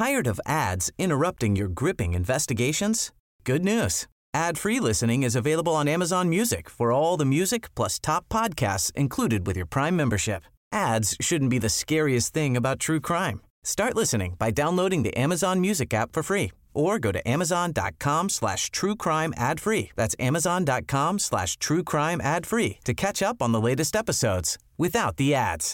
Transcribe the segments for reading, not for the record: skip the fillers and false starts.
Tired of ads interrupting your gripping investigations? Good news. Ad-free listening is available on Amazon Music for all the music plus top podcasts included with your Prime membership. Ads shouldn't be the scariest thing about true crime. Start listening by downloading the Amazon Music app for free or go to amazon.com/truecrime ad-free. That's amazon.com/truecrime ad-free to catch up on the latest episodes without the ads.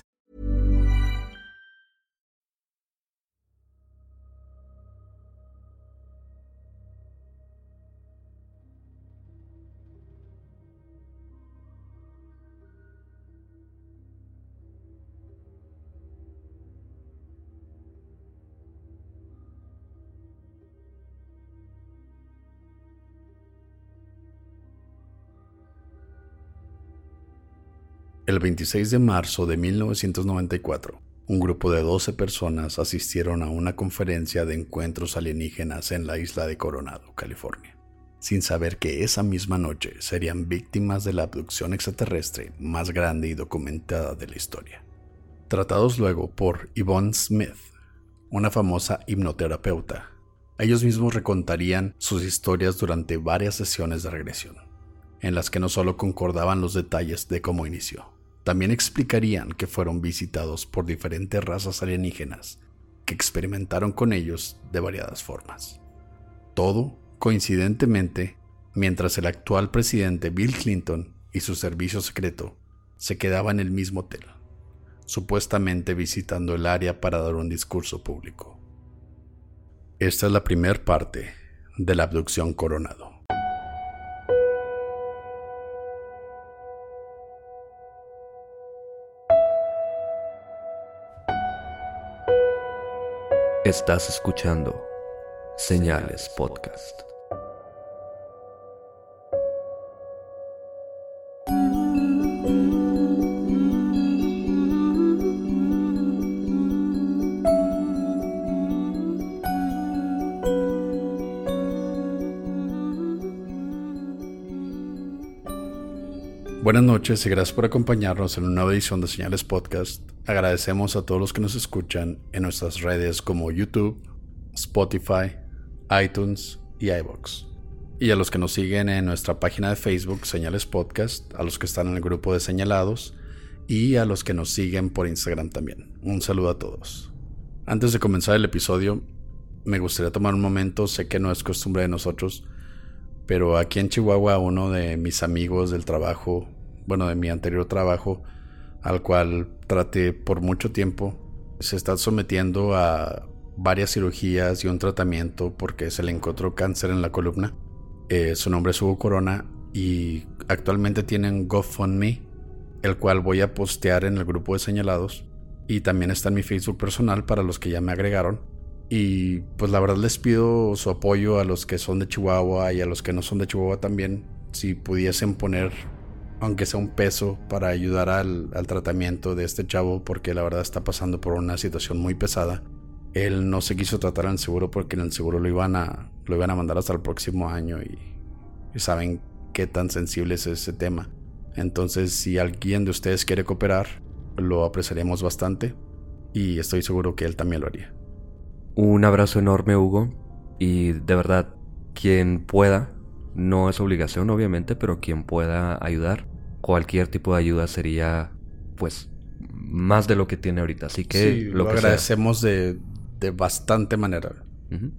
El 26 de marzo de 1994, un grupo de 12 personas asistieron a una conferencia de encuentros alienígenas en la isla de Coronado, California, sin saber que esa misma noche serían víctimas de la abducción extraterrestre más grande y documentada de la historia. Tratados luego por Yvonne Smith, una famosa hipnoterapeuta, ellos mismos recontarían sus historias durante varias sesiones de regresión, en las que no solo concordaban los detalles de cómo inició, también explicarían que fueron visitados por diferentes razas alienígenas que experimentaron con ellos de variadas formas. Todo, coincidentemente, mientras el actual presidente Bill Clinton y su servicio secreto se quedaban en el mismo hotel, supuestamente visitando el área para dar un discurso público. Esta es la primera parte de la abducción Coronado. Estás escuchando Señales Podcast. Buenas noches y gracias por acompañarnos en una nueva edición de Señales Podcast. Agradecemos a todos los que nos escuchan en nuestras redes como YouTube, Spotify, iTunes y iVoox. Y a los que nos siguen en nuestra página de Facebook, Señales Podcast, a los que están en el grupo de Señalados y a los que nos siguen por Instagram también. Un saludo a todos. Antes de comenzar el episodio, me gustaría tomar un momento, sé que no es costumbre de nosotros, pero aquí en Chihuahua uno de mis amigos del trabajo, de mi anterior trabajo, al cual traté por mucho tiempo, se está sometiendo a varias cirugías y un tratamiento porque se le encontró cáncer en la columna. Su nombre es Hugo Corona y actualmente tienen GoFundMe, el cual voy a postear en el grupo de Señalados, y también está en mi Facebook personal para los que ya me agregaron. Y pues la verdad les pido su apoyo a los que son de Chihuahua y a los que no son de Chihuahua también, si pudiesen poner aunque sea un peso para ayudar al tratamiento de este chavo, porque la verdad está pasando por una situación muy pesada. Él no se quiso tratar en el seguro porque en el seguro lo iban a mandar hasta el próximo año y saben qué tan sensible es ese tema. Entonces, si alguien de ustedes quiere cooperar, lo apreciaremos bastante y estoy seguro que él también lo haría. Un abrazo enorme, Hugo, y de verdad, quien pueda, no es obligación obviamente, pero quien pueda ayudar, cualquier tipo de ayuda sería pues más de lo que tiene ahorita, así que sí, lo que agradecemos de bastante manera. Uh-huh.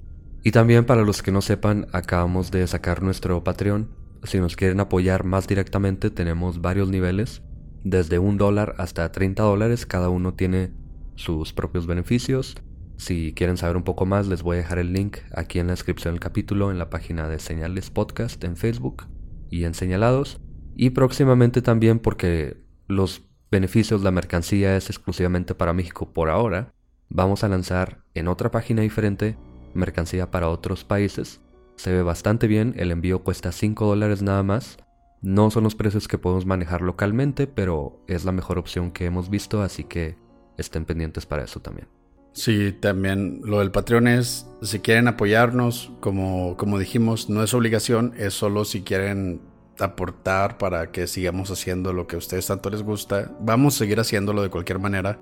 Y también para los que no sepan, acabamos de sacar nuestro Patreon. Si nos quieren apoyar más directamente, tenemos varios niveles, desde $1 hasta $30, cada uno tiene sus propios beneficios. Si quieren saber un poco más, les voy a dejar el link aquí en la descripción del capítulo, en la página de Señales Podcast en Facebook y en Señalados. Y próximamente también, porque los beneficios, la mercancía es exclusivamente para México por ahora, vamos a lanzar en otra página diferente mercancía para otros países. Se ve bastante bien, el envío cuesta $5 nada más. No son los precios que podemos manejar localmente, pero es la mejor opción que hemos visto, así que estén pendientes para eso también. Sí, también lo del Patreon es, si quieren apoyarnos, como dijimos, no es obligación, es solo si quieren aportar para que sigamos haciendo lo que a ustedes tanto les gusta. Vamos a seguir haciéndolo de cualquier manera,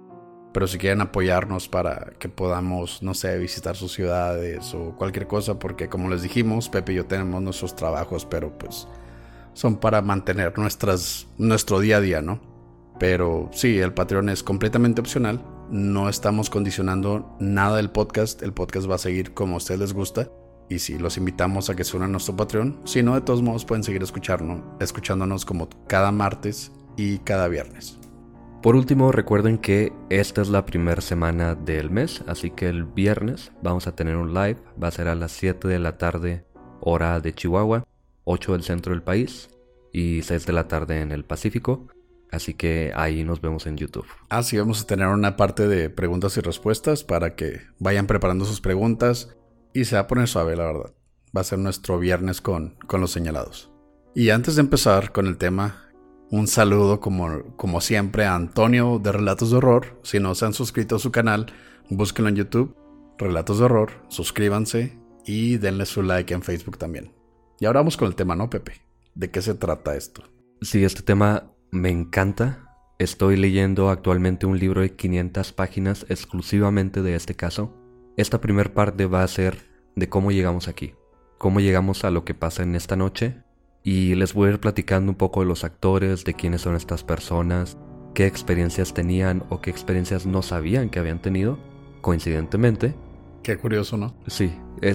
Pero si quieren apoyarnos para que podamos, no sé, visitar sus ciudades o cualquier cosa, porque como les dijimos, Pepe y yo tenemos nuestros trabajos, pero pues son para mantener nuestro día a día, ¿no? Pero sí, el Patreon es completamente opcional. No estamos condicionando nada del podcast. El podcast va a seguir como a ustedes les gusta. Y sí, los invitamos a que se unan a nuestro Patreon. Si no, de todos modos pueden seguir escuchándonos como cada martes y cada viernes. Por último, recuerden que esta es la primera semana del mes, así que el viernes vamos a tener un live. Va a ser a las 7 de la tarde, hora de Chihuahua, 8 del centro del país y 6 de la tarde en el Pacífico. Así que ahí nos vemos en YouTube. Sí, vamos a tener una parte de preguntas y respuestas para que vayan preparando sus preguntas. Y se va a poner suave, la verdad. Va a ser nuestro viernes con los señalados. Y antes de empezar con el tema, un saludo como siempre a Antonio de Relatos de Horror. Si no se han suscrito a su canal, búsquenlo en YouTube, Relatos de Horror, suscríbanse y denle su like en Facebook también. Y ahora vamos con el tema, ¿no, Pepe? ¿De qué se trata esto? Sí, este tema me encanta. Estoy leyendo actualmente un libro de 500 páginas exclusivamente de este caso. Esta primera parte va a ser de cómo llegamos aquí, cómo llegamos a lo que pasa en esta noche. Y les voy a ir platicando un poco de los actores, de quiénes son estas personas, qué experiencias tenían o qué experiencias no sabían que habían tenido, coincidentemente. Qué curioso, ¿no? Sí,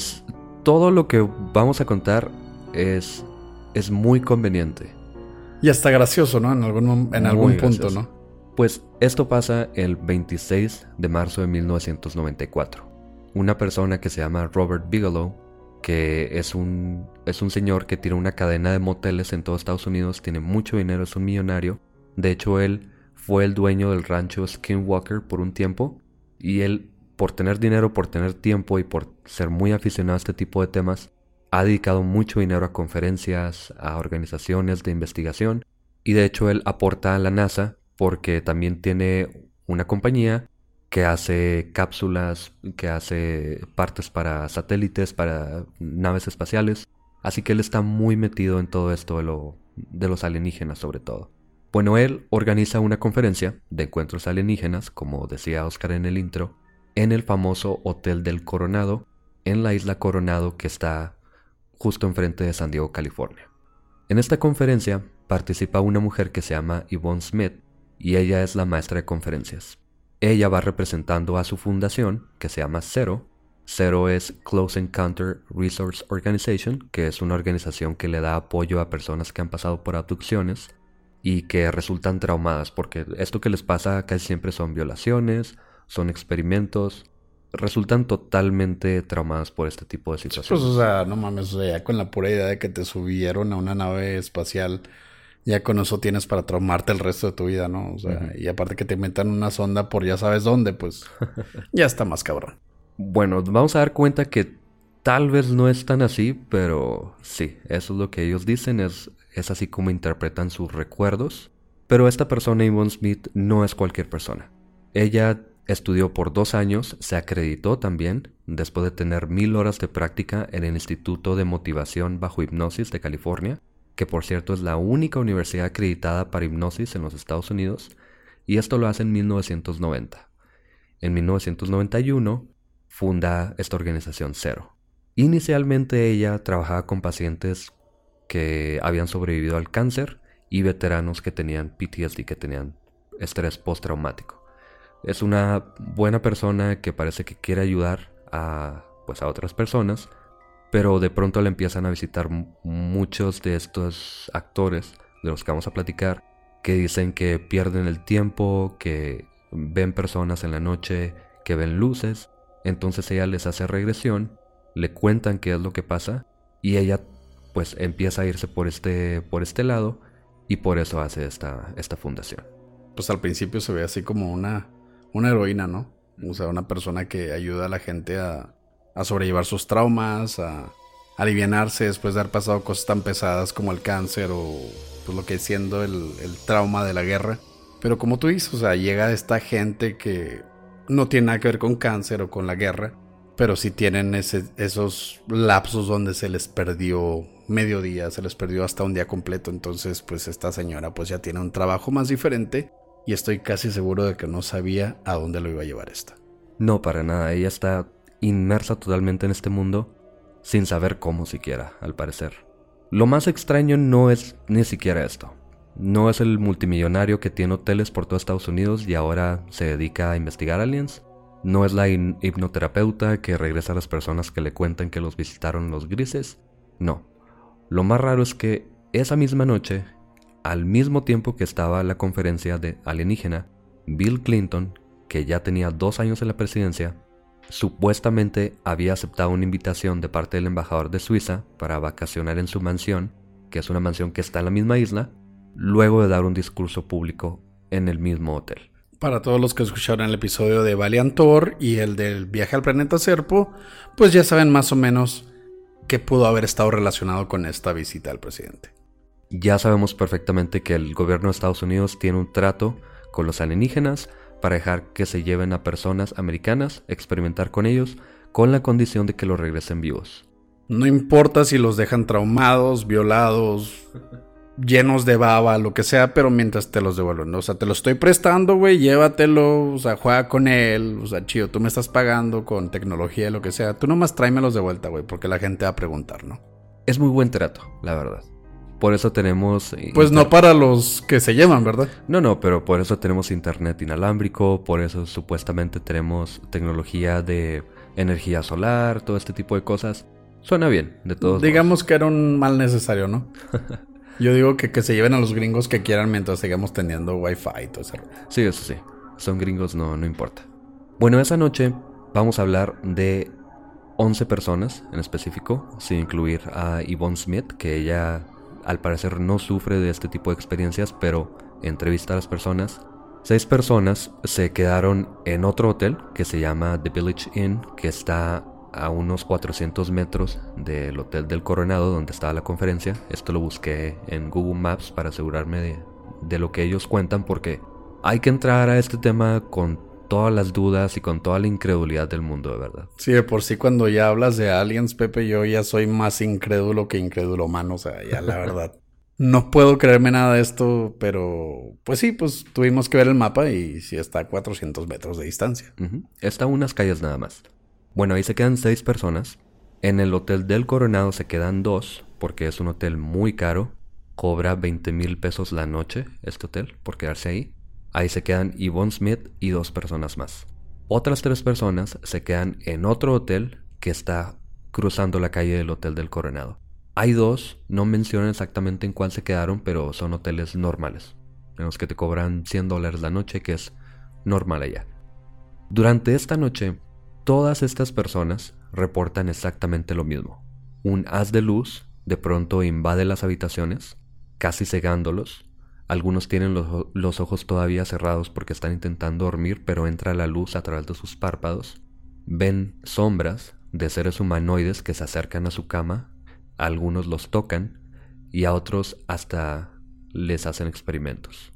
todo lo que vamos a contar es muy conveniente. Y hasta gracioso, ¿no? En algún punto, ¿no? Pues esto pasa el 26 de marzo de 1994. Una persona que se llama Robert Bigelow, que es un señor que tiene una cadena de moteles en todo Estados Unidos, tiene mucho dinero, es un millonario. De hecho, él fue el dueño del rancho Skinwalker por un tiempo. Y él, por tener dinero, por tener tiempo y por ser muy aficionado a este tipo de temas, ha dedicado mucho dinero a conferencias, a organizaciones de investigación. Y de hecho, él aporta a la NASA porque también tiene una compañía que hace cápsulas, que hace partes para satélites, para naves espaciales. Así que él está muy metido en todo esto de los alienígenas sobre todo. Bueno, él organiza una conferencia de encuentros alienígenas, como decía Oscar en el intro, en el famoso Hotel del Coronado, en la isla Coronado que está justo enfrente de San Diego, California. En esta conferencia participa una mujer que se llama Yvonne Smith y ella es la maestra de conferencias. Ella va representando a su fundación, que se llama CERO. CERO es Close Encounter Resource Organization, que es una organización que le da apoyo a personas que han pasado por abducciones y que resultan traumadas, porque esto que les pasa casi siempre son violaciones, son experimentos, resultan totalmente traumadas por este tipo de situaciones. Pues, o sea, no mames, o sea, ya con la pura idea de que te subieron a una nave espacial, ya con eso tienes para traumarte el resto de tu vida, ¿no? O sea, y aparte que te metan una sonda por ya sabes dónde, pues ya está más cabrón. Bueno, vamos a dar cuenta que tal vez no es tan así, pero sí, eso es lo que ellos dicen, es así como interpretan sus recuerdos. Pero esta persona, Yvonne Smith, no es cualquier persona. Ella estudió por 2 años, se acreditó también, después de tener 1000 horas de práctica en el Instituto de Motivación bajo Hipnosis de California, que por cierto es la única universidad acreditada para hipnosis en los Estados Unidos, y esto lo hace en 1990. En 1991 funda esta organización CERO. Inicialmente ella trabajaba con pacientes que habían sobrevivido al cáncer y veteranos que tenían PTSD, que tenían estrés postraumático. Es una buena persona que parece que quiere ayudar a otras personas, pero de pronto le empiezan a visitar muchos de estos actores de los que vamos a platicar, que dicen que pierden el tiempo, que ven personas en la noche, que ven luces. Entonces ella les hace regresión, le cuentan qué es lo que pasa y ella pues empieza a irse por este lado y por eso hace esta fundación. Pues al principio se ve así como una heroína, ¿no? O sea, una persona que ayuda a la gente a sobrellevar sus traumas, a alivianarse después de haber pasado cosas tan pesadas como el cáncer o pues lo que siendo el trauma de la guerra. Pero como tú dices, o sea, llega esta gente que no tiene nada que ver con cáncer o con la guerra, pero sí tienen esos lapsos donde se les perdió mediodía, se les perdió hasta un día completo. Entonces pues esta señora pues ya tiene un trabajo más diferente y estoy casi seguro de que no sabía a dónde lo iba a llevar esta. No, para nada. Ella está inmersa totalmente en este mundo sin saber cómo siquiera, al parecer. Lo más extraño no es ni siquiera esto. No es el multimillonario que tiene hoteles por todo Estados Unidos y ahora se dedica a investigar aliens. No es la hipnoterapeuta que regresa a las personas que le cuentan que los visitaron los grises. No. Lo más raro es que esa misma noche, al mismo tiempo que estaba la conferencia de alienígena, Bill Clinton, que ya tenía 2 años en la presidencia, supuestamente había aceptado una invitación de parte del embajador de Suiza para vacacionar en su mansión, que es una mansión que está en la misma isla, luego de dar un discurso público en el mismo hotel. Para todos los que escucharon el episodio de Valiant Thor y el del viaje al planeta Serpo, pues ya saben más o menos qué pudo haber estado relacionado con esta visita al presidente. Ya sabemos perfectamente que el gobierno de Estados Unidos tiene un trato con los alienígenas para dejar que se lleven a personas americanas, experimentar con ellos, con la condición de que los regresen vivos. No importa si los dejan traumados, violados, llenos de baba, lo que sea, pero mientras te los devuelven, ¿no? O sea, te lo estoy prestando, güey, llévatelo, o sea, juega con él, o sea, chido, tú me estás pagando con tecnología, lo que sea, tú nomás tráemelos de vuelta, güey, porque la gente va a preguntar, ¿no? Es muy buen trato, la verdad. Por eso tenemos... Pues no para los que se llevan, ¿verdad? No, pero por eso tenemos internet inalámbrico, por eso supuestamente tenemos tecnología de energía solar, todo este tipo de cosas. Suena bien, de todos Digamos modos. que era un mal necesario, ¿no? Yo digo que se lleven a los gringos que quieran mientras sigamos teniendo wifi y todo eso. Sí, eso sí. Son gringos, no importa. Bueno, esa noche vamos a hablar de 11 personas en específico, sin incluir a Yvonne Smith, que ella al parecer no sufre de este tipo de experiencias, pero entrevista a las personas. 6 personas se quedaron en otro hotel que se llama The Village Inn, que está a unos 400 metros del Hotel del Coronado donde estaba la conferencia. Esto lo busqué en Google Maps para asegurarme de lo que ellos cuentan, porque hay que entrar a este tema con todas las dudas y con toda la incredulidad del mundo, de verdad. Sí, de por sí cuando ya hablas de aliens, Pepe, yo ya soy más incrédulo que incrédulo humano, o sea, ya la verdad. No puedo creerme nada de esto, pero pues sí, pues tuvimos que ver el mapa y sí está a 400 metros de distancia. Está a unas calles nada más. Bueno, ahí se quedan 6 personas. En el Hotel del Coronado se quedan 2, porque es un hotel muy caro. Cobra 20,000 pesos la noche este hotel por quedarse ahí. Ahí se quedan Yvonne Smith y 2 personas más. Otras 3 personas se quedan en otro hotel que está cruzando la calle del Hotel del Coronado. Hay 2, no mencionan exactamente en cuál se quedaron, pero son hoteles normales, en los que te cobran $100 la noche, que es normal allá. Durante esta noche, todas estas personas reportan exactamente lo mismo. Un haz de luz de pronto invade las habitaciones, casi cegándolos. Algunos tienen los ojos todavía cerrados porque están intentando dormir, pero entra la luz a través de sus párpados. Ven sombras de seres humanoides que se acercan a su cama. A algunos los tocan y a otros hasta les hacen experimentos.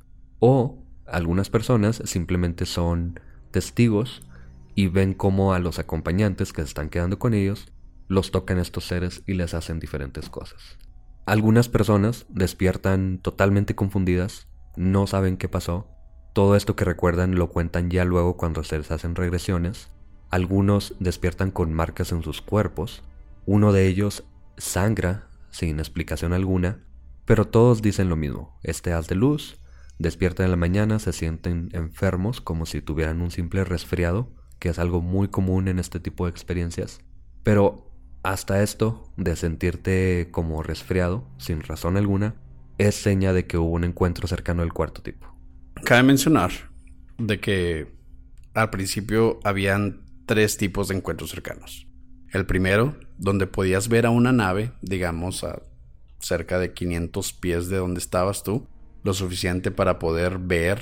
O algunas personas simplemente son testigos y ven cómo a los acompañantes que se están quedando con ellos los tocan estos seres y les hacen diferentes cosas. Algunas personas despiertan totalmente confundidas, no saben qué pasó. Todo esto que recuerdan lo cuentan ya luego cuando se les hacen regresiones. Algunos despiertan con marcas en sus cuerpos. Uno de ellos sangra sin explicación alguna, pero todos dicen lo mismo. Este haz de luz, despiertan en la mañana, se sienten enfermos como si tuvieran un simple resfriado, que es algo muy común en este tipo de experiencias. Pero hasta esto de sentirte como resfriado, sin razón alguna, es seña de que hubo un encuentro cercano del cuarto tipo. Cabe mencionar de que al principio habían 3 tipos de encuentros cercanos. El primero, donde podías ver a una nave, digamos a cerca de 500 pies de donde estabas tú, lo suficiente para poder ver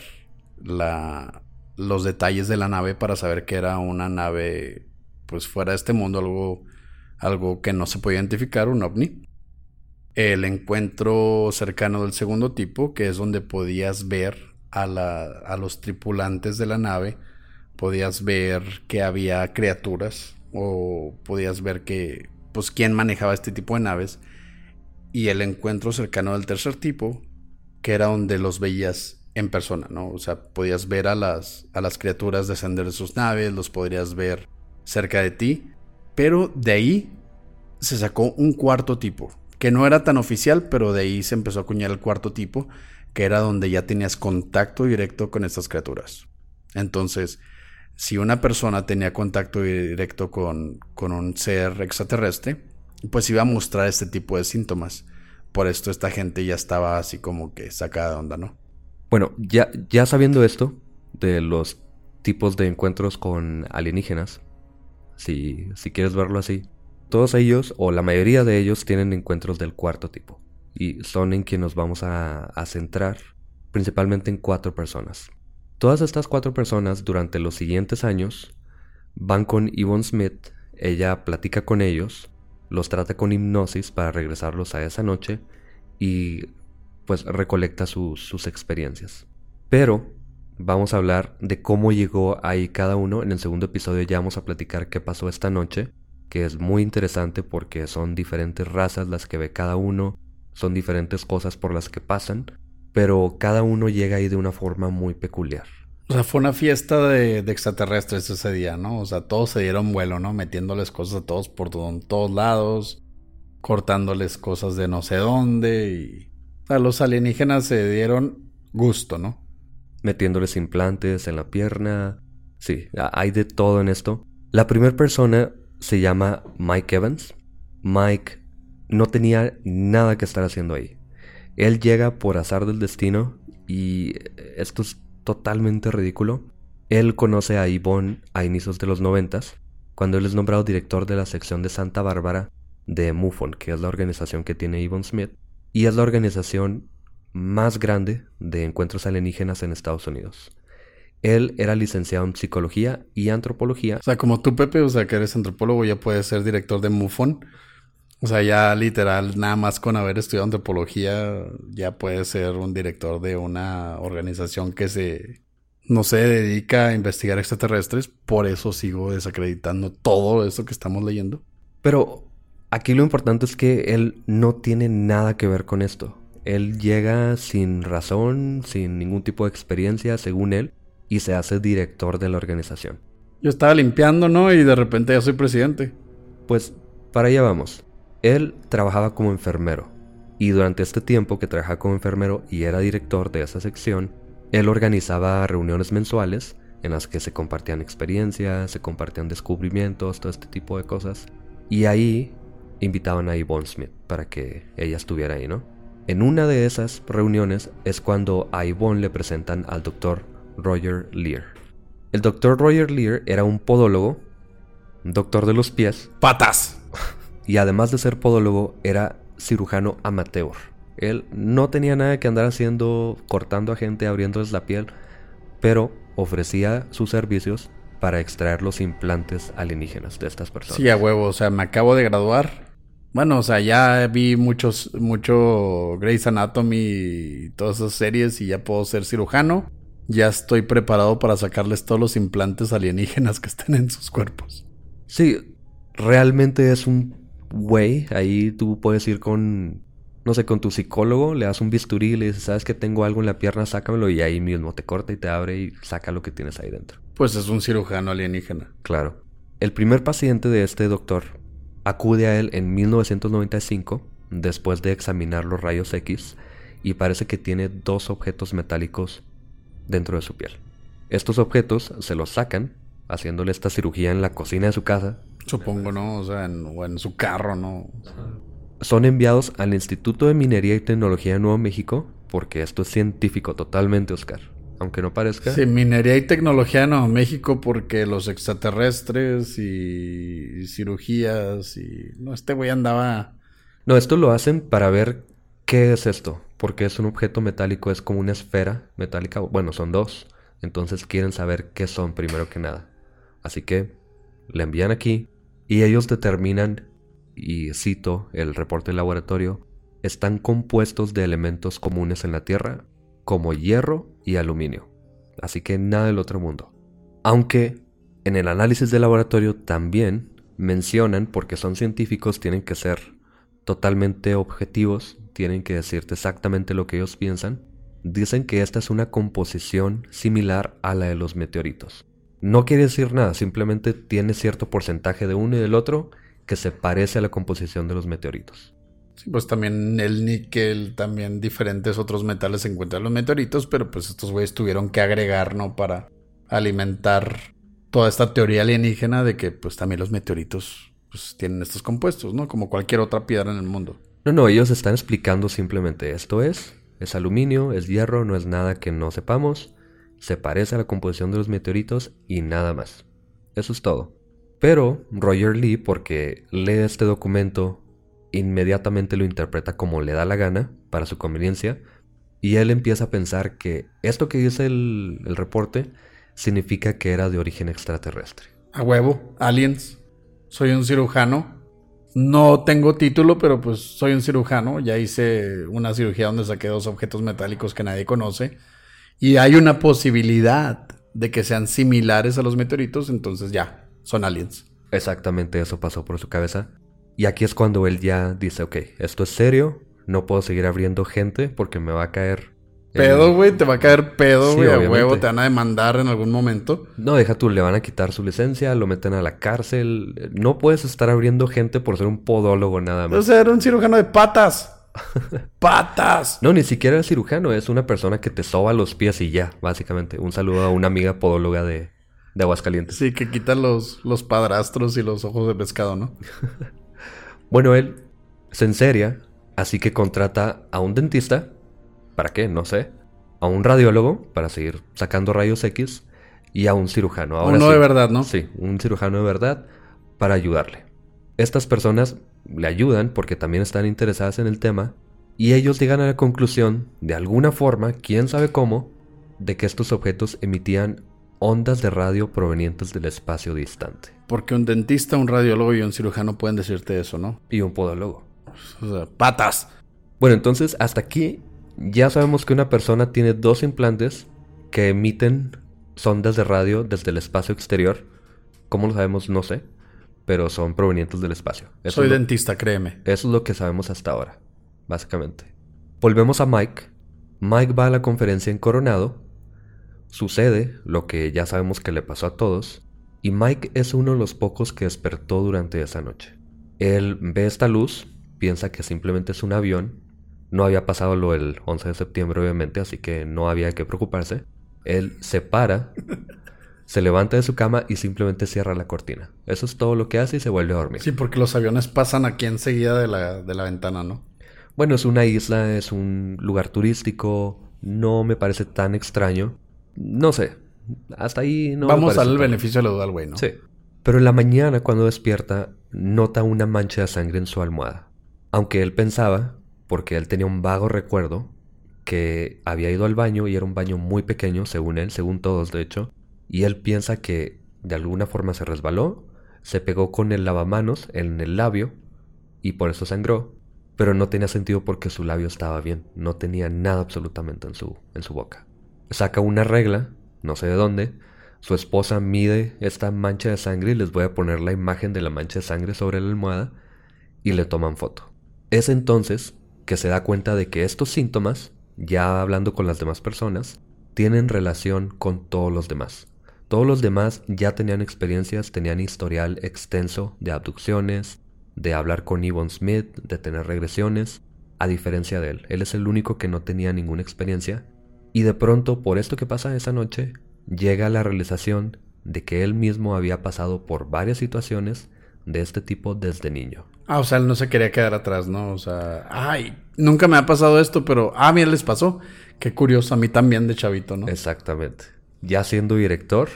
los detalles de la nave para saber que era una nave pues fuera de este mundo, algo que no se podía identificar, un ovni. El encuentro cercano del segundo tipo, que es donde podías ver a los tripulantes de la nave, podías ver que había criaturas o podías ver que pues quién manejaba este tipo de naves. Y el encuentro cercano del tercer tipo, que era donde los veías en persona, ¿no? O sea, podías ver a las criaturas descender de sus naves, los podrías ver cerca de ti, pero de ahí se sacó un cuarto tipo, que no era tan oficial, pero de ahí se empezó a acuñar el cuarto tipo, que era donde ya tenías contacto directo con estas criaturas. Entonces, si una persona tenía contacto directo con un ser extraterrestre, pues iba a mostrar este tipo de síntomas. Por esto esta gente ya estaba así como que sacada de onda, ¿no? Bueno, ya sabiendo esto, de los tipos de encuentros con alienígenas, si quieres verlo así, todos ellos, o la mayoría de ellos, tienen encuentros del cuarto tipo. Y son en quien nos vamos a centrar, principalmente en 4 personas. Todas estas 4 personas, durante los siguientes años, van con Yvonne Smith, ella platica con ellos, los trata con hipnosis para regresarlos a esa noche y pues recolecta sus experiencias. Pero vamos a hablar de cómo llegó ahí cada uno. En el segundo episodio ya vamos a platicar qué pasó esta noche, que es muy interesante porque son diferentes razas las que ve cada uno, son diferentes cosas por las que pasan, pero cada uno llega ahí de una forma muy peculiar. O sea, fue una fiesta de extraterrestres ese día, ¿no? O sea, todos se dieron vuelo, ¿no? Metiéndoles cosas a todos por todos lados, cortándoles cosas de no sé dónde y... O sea, los alienígenas se dieron gusto, ¿no? Metiéndoles implantes en la pierna. Sí, hay de todo en esto. La primera persona se llama Mike Evans. Mike no tenía nada que estar haciendo ahí. Él llega por azar del destino y esto es totalmente ridículo. Él conoce a Yvonne a inicios de los 90s, cuando él es nombrado director de la sección de Santa Bárbara de MUFON, que es la organización que tiene Yvonne Smith, y es la organización más grande de encuentros alienígenas en Estados Unidos. Él era licenciado en psicología y antropología. O sea, como tú, Pepe, o sea, que eres antropólogo, ya puedes ser director de MUFON. O sea, ya literal, nada más con haber estudiado antropología, ya puedes ser un director de una organización que se dedica a investigar extraterrestres. Por eso sigo desacreditando todo eso que estamos leyendo. Pero aquí lo importante es que él no tiene nada que ver con esto. Él llega sin razón, sin ningún tipo de experiencia, según él, y se hace director de la organización. Yo estaba limpiando, ¿no? Y de repente ya soy presidente. Pues para allá vamos. Él trabajaba como enfermero, y durante este tiempo que trabajaba como enfermero y era director de esa sección, él organizaba reuniones mensuales en las que se compartían experiencias, se compartían descubrimientos, todo este tipo de cosas. Y ahí invitaban a Yvonne Smith para que ella estuviera ahí, ¿no? En una de esas reuniones es cuando a Yvonne le presentan al doctor Roger Leir. El doctor Roger Leir era un podólogo, un doctor de los pies. ¡Patas! Y además de ser podólogo, era cirujano amateur. Él no tenía nada que andar haciendo, cortando a gente, abriéndoles la piel, pero ofrecía sus servicios para extraer los implantes alienígenas de estas personas. Sí, a huevo, o sea, me acabo de graduar. Bueno, o sea, ya vi mucho Grey's Anatomy y todas esas series y ya puedo ser cirujano. Ya estoy preparado para sacarles todos los implantes alienígenas que estén en sus cuerpos. Sí, realmente es un güey. Ahí tú puedes ir con, no sé, con tu psicólogo, le das un bisturí y le dices, ¿sabes que tengo algo en la pierna? Sácamelo, y ahí mismo te corta y te abre y saca lo que tienes ahí dentro. Pues es un cirujano alienígena. Claro. El primer paciente de este doctor acude a él en 1995, después de examinar los rayos X, y parece que tiene 2 objetos metálicos dentro de su piel. Estos objetos se los sacan, haciéndole esta cirugía en la cocina de su casa. Supongo, ¿no? O sea, o en su carro, ¿no? Son enviados al Instituto de Minería y Tecnología de Nuevo México, porque esto es científico totalmente, Oscar. Aunque no parezca. Sí, Minería y Tecnología de Nuevo México, porque los extraterrestres y cirugías y... No, este güey andaba... No, esto lo hacen para ver qué es esto, porque es un objeto metálico, es como una esfera metálica. Bueno, son 2, entonces quieren saber qué son primero que nada. Así que le envían aquí y ellos determinan, y cito el reporte del laboratorio, están compuestos de elementos comunes en la Tierra, como hierro y aluminio. Así que nada del otro mundo. Aunque en el análisis del laboratorio también mencionan, porque son científicos, tienen que ser totalmente objetivos, tienen que decirte exactamente lo que ellos piensan, dicen que esta es una composición similar a la de los meteoritos. No quiere decir nada, simplemente tiene cierto porcentaje de uno y del otro que se parece a la composición de los meteoritos. Sí, pues también el níquel, también diferentes otros metales se encuentran en los meteoritos, pero pues estos güeyes tuvieron que agregar, ¿no? Para alimentar toda esta teoría alienígena de que pues también los meteoritos pues tienen estos compuestos, ¿no? Como cualquier otra piedra en el mundo. No, ellos están explicando simplemente esto es aluminio, es hierro, no es nada que no sepamos, se parece a la composición de los meteoritos y nada más. Eso es todo. Pero Roger Lee, porque lee este documento, inmediatamente lo interpreta como le da la gana, para su conveniencia, y él empieza a pensar que esto que dice el reporte significa que era de origen extraterrestre. A huevo, aliens. Soy un cirujano. No tengo título, pero pues soy un cirujano. Ya hice una cirugía donde saqué 2 objetos metálicos que nadie conoce. Y hay una posibilidad de que sean similares a los meteoritos, entonces ya, son aliens. Exactamente eso pasó por su cabeza. Y aquí es cuando él ya dice, ok, esto es serio, no puedo seguir abriendo gente porque me va a caer... Pedo, güey, te va a caer pedo, güey, Sí, a obviamente. huevo, te van a demandar en algún momento. No, deja tú, le van a quitar su licencia, lo meten a la cárcel. No puedes estar abriendo gente por ser un podólogo nada más. O sea, era un cirujano de patas. ¡Patas! No, ni siquiera es cirujano, es una persona que te soba los pies y ya, básicamente. Un saludo a una amiga podóloga de Aguascalientes. Sí, que quita los padrastros y los ojos de pescado, ¿no? Bueno, él se enseria, así que contrata a un dentista. ¿Para qué? No sé. A un radiólogo para seguir sacando rayos X y a un cirujano. Ahora Uno sí, de verdad, ¿no? Sí, un cirujano de verdad para ayudarle. Estas personas le ayudan porque también están interesadas en el tema y ellos llegan a la conclusión, de alguna forma, quién sabe cómo, de que estos objetos emitían ondas de radio provenientes del espacio distante. Porque un dentista, un radiólogo y un cirujano pueden decirte eso, ¿no? Y un podólogo. O sea, patas. Bueno, entonces hasta aquí ya sabemos que una persona tiene 2 implantes que emiten sondas de radio desde el espacio exterior. ¿Cómo lo sabemos? No sé. Pero son provenientes del espacio. Soy dentista, créeme. Eso es lo que sabemos hasta ahora, básicamente. Volvemos a Mike. Mike va a la conferencia en Coronado. Sucede lo que ya sabemos que le pasó a todos. Y Mike es uno de los pocos que despertó durante esa noche. Él ve esta luz, piensa que simplemente es un avión. No había pasado lo del 11 de septiembre, obviamente, así que no había que preocuparse. Él se para, se levanta de su cama y simplemente cierra la cortina. Eso es todo lo que hace y se vuelve a dormir. Sí, porque los aviones pasan aquí enseguida de la ventana, ¿no? Bueno, es una isla, es un lugar turístico. No me parece tan extraño. No sé, hasta ahí no Vamos me a parece darle el tan- beneficio de la duda al güey, ¿no? Sí. Pero en la mañana, cuando despierta, nota una mancha de sangre en su almohada. Aunque él pensaba, porque él tenía un vago recuerdo, que había ido al baño y era un baño muy pequeño, según él, según todos de hecho, y él piensa que de alguna forma se resbaló, se pegó con el lavamanos en el labio y por eso sangró, pero no tenía sentido porque su labio estaba bien, no tenía nada absolutamente en su boca. Saca una regla, no sé de dónde, su esposa mide esta mancha de sangre y les voy a poner la imagen de la mancha de sangre sobre la almohada y le toman foto. Es entonces que se da cuenta de que estos síntomas, ya hablando con las demás personas, tienen relación con todos los demás. Todos los demás ya tenían experiencias, tenían historial extenso de abducciones, de hablar con Yvonne Smith, de tener regresiones, a diferencia de él. Él es el único que no tenía ninguna experiencia. Y de pronto, por esto que pasa esa noche, llega a la realización de que él mismo había pasado por varias situaciones de este tipo desde niño. Ah, o sea, él no se quería quedar atrás, ¿no? O sea, ay, nunca me ha pasado esto, pero mira, les pasó. Qué curioso, a mí también de chavito, ¿no? Exactamente. Ya siendo director,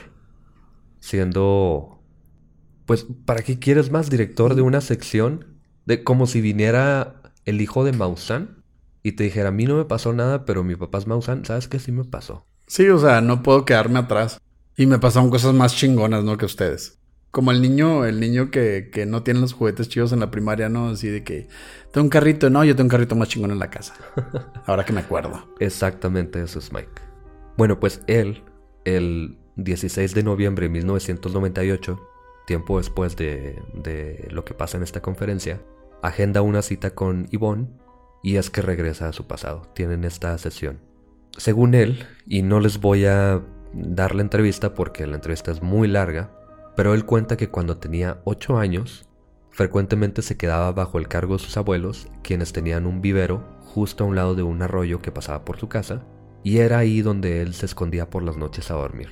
siendo... Pues, ¿para qué quieres más? Director de una sección, de como si viniera el hijo de Maussan y te dijera, a mí no me pasó nada, pero mi papá es Maussan, ¿sabes qué? Sí me pasó. Sí, o sea, no puedo quedarme atrás. Y me pasaron cosas más chingonas, ¿no? Que ustedes. Como el niño que no tiene los juguetes chidos en la primaria, ¿no? Así de que tengo un carrito. No, yo tengo un carrito más chingón en la casa. Ahora que me acuerdo. Exactamente eso es Mike. Bueno, pues él, el 16 de noviembre de 1998, tiempo después de lo que pasa en esta conferencia, agenda una cita con Yvonne y es que regresa a su pasado. Tienen esta sesión. Según él, y no les voy a dar la entrevista porque la entrevista es muy larga, pero él cuenta que cuando tenía 8 años, frecuentemente se quedaba bajo el cargo de sus abuelos, quienes tenían un vivero justo a un lado de un arroyo que pasaba por su casa, y era ahí donde él se escondía por las noches a dormir.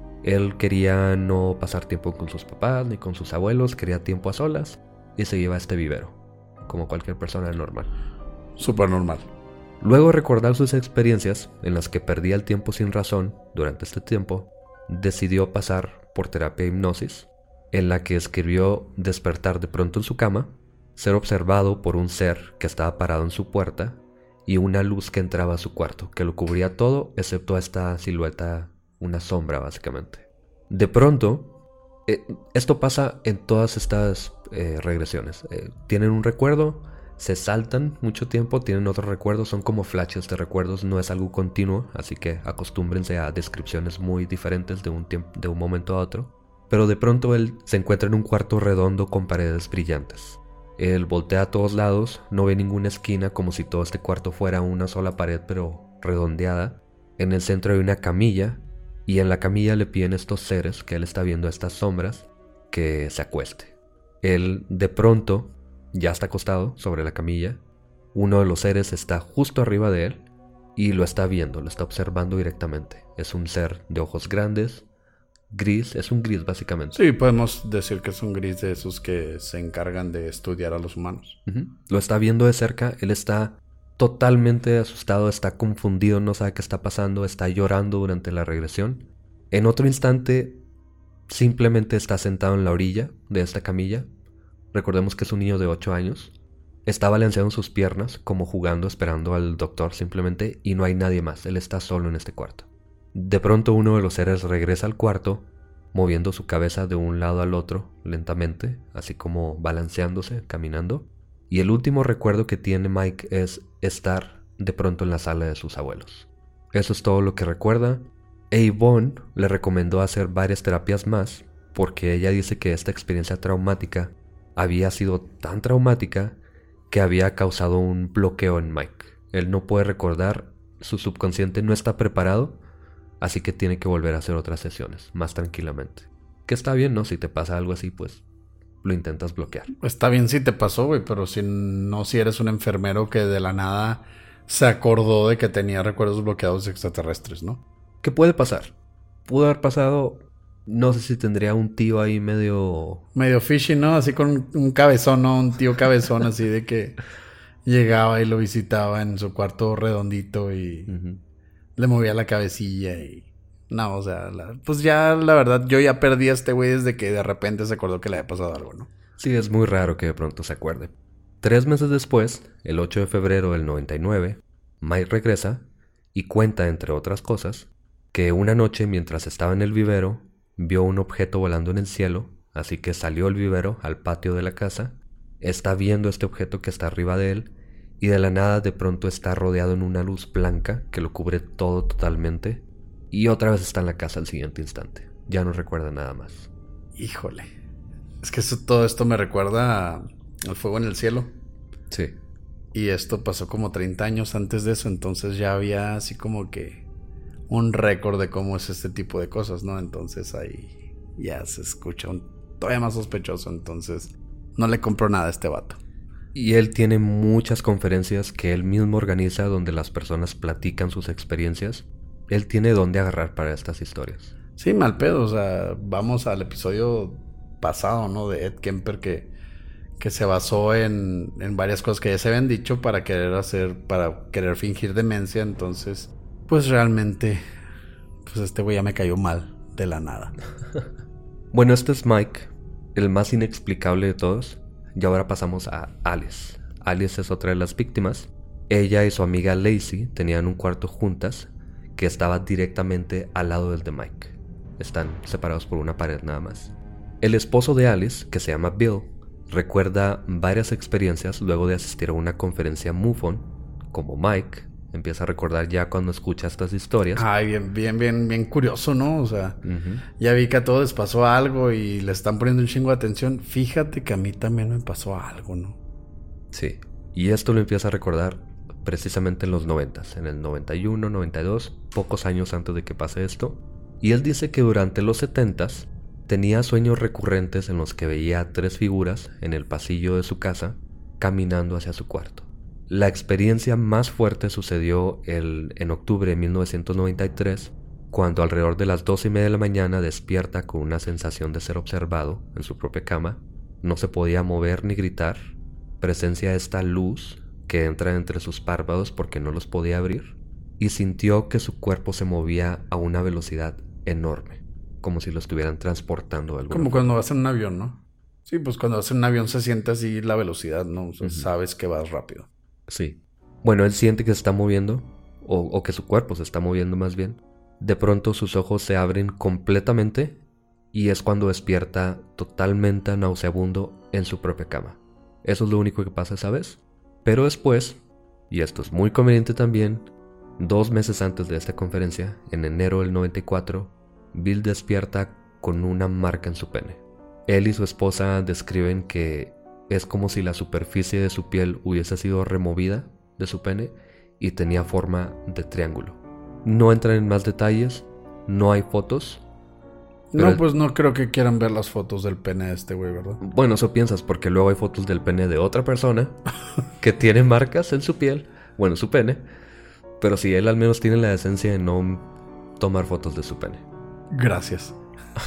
Él quería no pasar tiempo con sus papás ni con sus abuelos, quería tiempo a solas, y se iba a este vivero, como cualquier persona normal. Súper normal. Luego de recordar sus experiencias en las que perdía el tiempo sin razón durante este tiempo, decidió pasar por terapia de hipnosis, en la que escribió despertar de pronto en su cama, ser observado por un ser que estaba parado en su puerta y una luz que entraba a su cuarto, que lo cubría todo excepto a esta silueta, una sombra básicamente. De pronto, esto pasa en todas estas regresiones. Tienen un recuerdo, se saltan mucho tiempo, tienen otros recuerdos, son como flashes de recuerdos, no es algo continuo, así que acostúmbrense a descripciones muy diferentes de un momento a otro. Pero de pronto él se encuentra en un cuarto redondo con paredes brillantes. Él voltea a todos lados, no ve ninguna esquina, como si todo este cuarto fuera una sola pared pero redondeada. En el centro hay una camilla, y en la camilla le piden estos seres que él está viendo, estas sombras, que se acueste. Él de pronto ya está acostado sobre la camilla, uno de los seres está justo arriba de él y lo está viendo, lo está observando directamente. Es un ser de ojos grandes, gris, es un gris básicamente. Sí, podemos decir que es un gris de esos que se encargan de estudiar a los humanos. Lo está viendo de cerca, él está totalmente asustado, está confundido, no sabe qué está pasando, está llorando durante la regresión. En otro instante, simplemente está sentado en la orilla de esta camilla. Recordemos que es un niño de 8 años. Está balanceando sus piernas, como jugando, esperando al doctor simplemente, y no hay nadie más, él está solo en este cuarto. De pronto uno de los seres regresa al cuarto, moviendo su cabeza de un lado al otro lentamente, así como balanceándose, caminando. Y el último recuerdo que tiene Mike es estar de pronto en la sala de sus abuelos. Eso es todo lo que recuerda. Yvonne le recomendó hacer varias terapias más, porque ella dice que esta experiencia traumática había sido tan traumática que había causado un bloqueo en Mike. Él no puede recordar, su subconsciente no está preparado, así que tiene que volver a hacer otras sesiones, más tranquilamente. Que está bien, ¿no? Si te pasa algo así, pues lo intentas bloquear. Está bien si te pasó, güey, pero si eres un enfermero que de la nada se acordó de que tenía recuerdos bloqueados extraterrestres, ¿no? ¿Qué puede pasar? Pudo haber pasado, no sé si tendría un tío ahí medio fishy, ¿no? Así con un cabezón, ¿no? Un tío cabezón así de que llegaba y lo visitaba en su cuarto redondito y le movía la cabecilla y... No, o sea, pues ya la verdad yo ya perdí a este güey desde que de repente se acordó que le había pasado algo, ¿no? Sí, es muy raro que de pronto se acuerde. 3 meses después, el 8 de febrero del 99, Mike regresa y cuenta, entre otras cosas, que una noche mientras estaba en el vivero, vio un objeto volando en el cielo, así que salió al vivero al patio de la casa, está viendo este objeto que está arriba de él, y de la nada de pronto está rodeado en una luz blanca que lo cubre todo totalmente, y otra vez está en la casa al siguiente instante. Ya no recuerda nada más. Híjole. Es que todo esto me recuerda al fuego en el cielo. Sí. Y esto pasó como 30 años antes de eso, entonces ya había así como que un récord de cómo es este tipo de cosas, ¿no? Entonces ahí ya se escucha todavía más sospechoso, entonces no le compro nada a este vato. Y él tiene muchas conferencias que él mismo organiza donde las personas platican sus experiencias. Él tiene dónde agarrar para estas historias. Sí, mal pedo, o sea, vamos al episodio pasado, ¿no? De Ed Kemper que se basó en varias cosas que ya se habían dicho para querer fingir demencia, entonces, pues realmente, pues este güey ya me cayó mal de la nada. Bueno, este es Mike, el más inexplicable de todos, y ahora pasamos a Alice. Alice es otra de las víctimas. Ella y su amiga Lacey tenían un cuarto juntas que estaba directamente al lado del de Mike. Están separados por una pared nada más. El esposo de Alice, que se llama Bill, recuerda varias experiencias luego de asistir a una conferencia MUFON, como Mike empieza a recordar ya cuando escucha estas historias. Ay, bien curioso, ¿no? O sea, ya vi que a todos les pasó algo y le están poniendo un chingo de atención. Fíjate que a mí también me pasó algo, ¿no? Sí, y esto lo empieza a recordar precisamente en los 90s, en el 91, 92, pocos años antes de que pase esto. Y él dice que durante los 70s tenía sueños recurrentes en los que veía 3 figuras en el pasillo de su casa caminando hacia su cuarto. La experiencia más fuerte sucedió en octubre de 1993, cuando alrededor de las 2:30 de la mañana despierta con una sensación de ser observado en su propia cama. No se podía mover ni gritar. Presencia esta luz que entra entre sus párpados porque no los podía abrir. Y sintió que su cuerpo se movía a una velocidad enorme, como si lo estuvieran transportando de alguna Como forma. cuando vas en un avión, ¿no? Sí, pues cuando vas en un avión se siente así la velocidad, ¿no? O sea, sabes que vas rápido. Sí. Bueno, él siente que se está moviendo, o que su cuerpo se está moviendo más bien. De pronto sus ojos se abren completamente y es cuando despierta totalmente nauseabundo en su propia cama. Eso es lo único que pasa esa vez. Pero después, y esto es muy conveniente también, 2 meses antes de esta conferencia, en enero del 94, Bill despierta con una marca en su pene. Él y su esposa describen que es como si la superficie de su piel hubiese sido removida de su pene y tenía forma de triángulo. No entran en más detalles, no hay fotos. No, pues no creo que quieran ver las fotos del pene de este güey, ¿verdad? Bueno, eso piensas, porque luego hay fotos del pene de otra persona que tiene marcas en su piel, bueno, su pene, pero sí, él al menos tiene la decencia de no tomar fotos de su pene. Gracias.